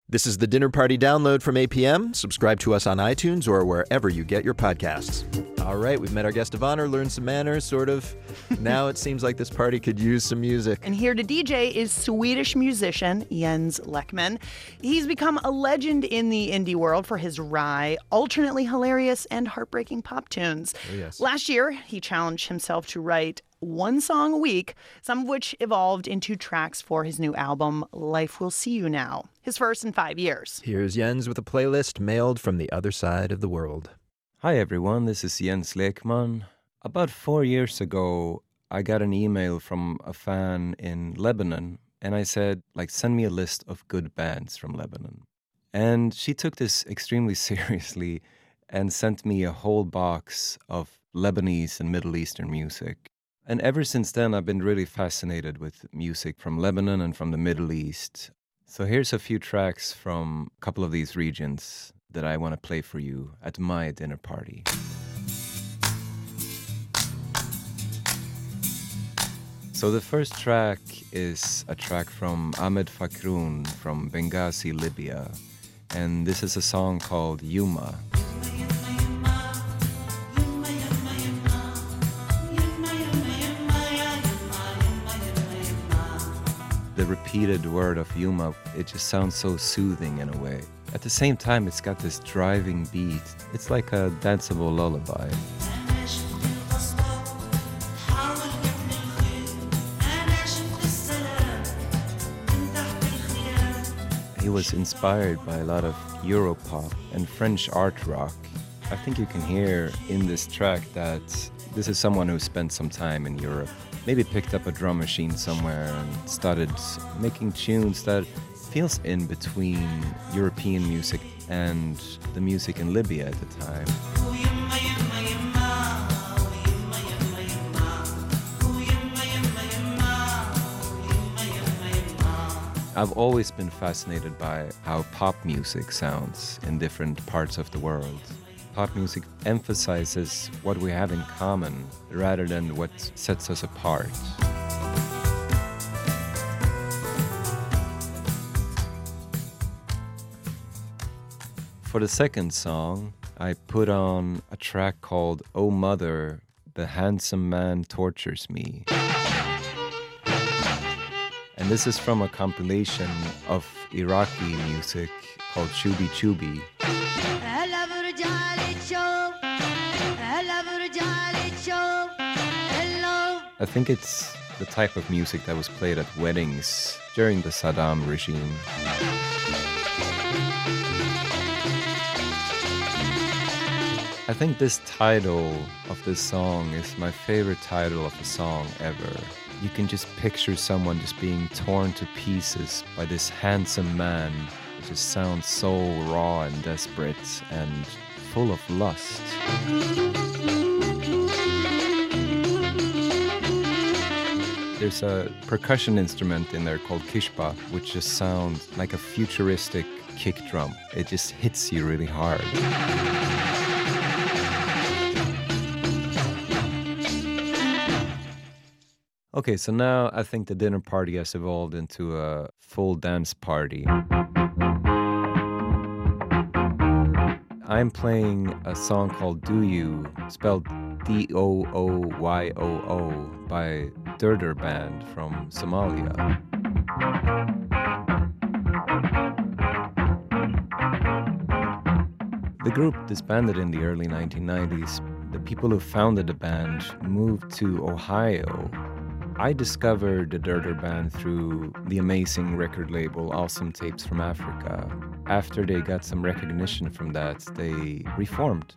This is the Dinner Party Download from APM. Subscribe to us on iTunes or wherever you get your podcasts. All right, we've met our guest of honor, learned some manners, sort of. Now it seems like this party could use some music. And here to DJ is Swedish musician Jens Lekman. He's become a legend in the indie world for his wry, alternately hilarious, and heartbreaking pop tunes. Oh, yes. Last year, he challenged himself to write one song a week, some of which evolved into tracks for his new album, Life Will See You Now, his first in 5 years. Here's Jens with a playlist mailed from the other side of the world. Hi everyone, this is Jens Lekman. About 4 years ago, I got an email from a fan in Lebanon, and I said, send me a list of good bands from Lebanon. And she took this extremely seriously and sent me a whole box of Lebanese and Middle Eastern music. And ever since then, I've been really fascinated with music from Lebanon and from the Middle East. So here's a few tracks from a couple of these regions that I want to play for you at my dinner party. So the first track is a track from Ahmed Fakroun from Benghazi, Libya. And this is a song called Yuma. The repeated word of Yuma, it just sounds so soothing in a way. At the same time, it's got this driving beat. It's like a danceable lullaby. He was inspired by a lot of Europop and French art rock. I think you can hear in this track that this is someone who spent some time in Europe. Maybe picked up a drum machine somewhere and started making tunes that feels in between European music and the music in Libya at the time. I've always been fascinated by how pop music sounds in different parts of the world. Pop music emphasizes what we have in common rather than what sets us apart. For the second song, I put on a track called Oh Mother, the Handsome Man Tortures Me. And this is from a compilation of Iraqi music called Chubi Chubi. I think it's the type of music that was played at weddings during the Saddam regime. I think this title of this song is my favorite title of a song ever. You can just picture someone just being torn to pieces by this handsome man. It just sounds so raw and desperate and full of lust. There's a percussion instrument in there called kishpa, which just sounds like a futuristic kick drum. It just hits you really hard. Okay, so now I think the dinner party has evolved into a full dance party. I'm playing a song called Do You, spelled D-O-O-Y-O-O, by Durdur Band from Somalia. The group disbanded in the early 1990s. The people who founded the band moved to Ohio. I discovered the Durdur Band through the amazing record label Awesome Tapes from Africa. After they got some recognition from that, they reformed.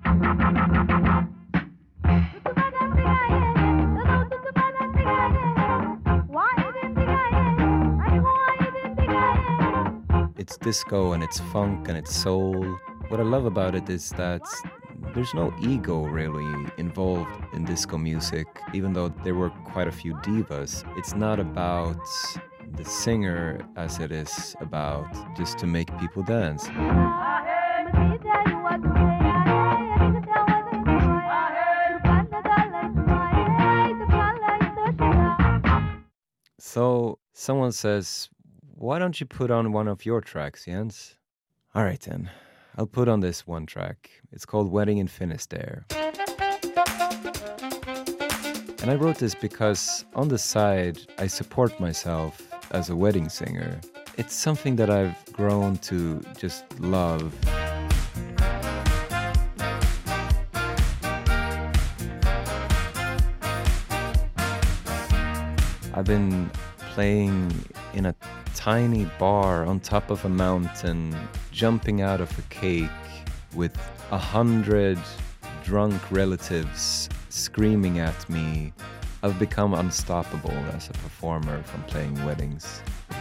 It's disco and it's funk and it's soul. What I love about it is that there's no ego really involved in disco music, even though there were quite a few divas. It's not about the singer as it is about just to make people dance. So someone says, why don't you put on one of your tracks, Jens? All right, then. I'll put on this one track. It's called Wedding in Finisterre. And I wrote this because on the side, I support myself as a wedding singer. It's something that I've grown to just love. I've been playing in a tiny bar on top of a mountain, jumping out of a cake with 100 drunk relatives screaming at me. I've become unstoppable as a performer from playing weddings.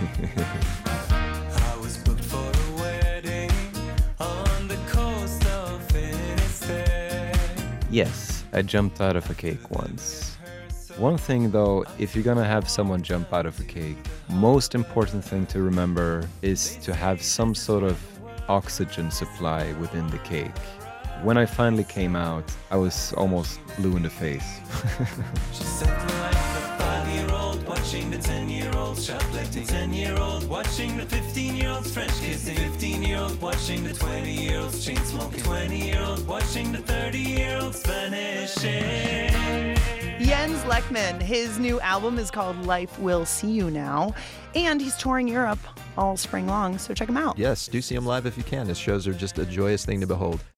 I was booked for a wedding on the coast of Finisterre. Yes, I jumped out of a cake once. One thing though, if you're gonna have someone jump out of a cake, most important thing to remember is to have some sort of oxygen supply within the cake. When I finally came out, I was almost blue in the face. She said like the 5-year-old watching the 10-year-old shoplifting, 10-year-old watching the 15-year-olds French kissing, 15-year-old watching the 20-year-olds chain smoking, 20-year-old watching the 30-year-olds vanishing. Jens Lekman, his new album is called Life Will See You Now, and he's touring Europe all spring long, so check him out. Yes, do see him live if you can. His shows are just a joyous thing to behold.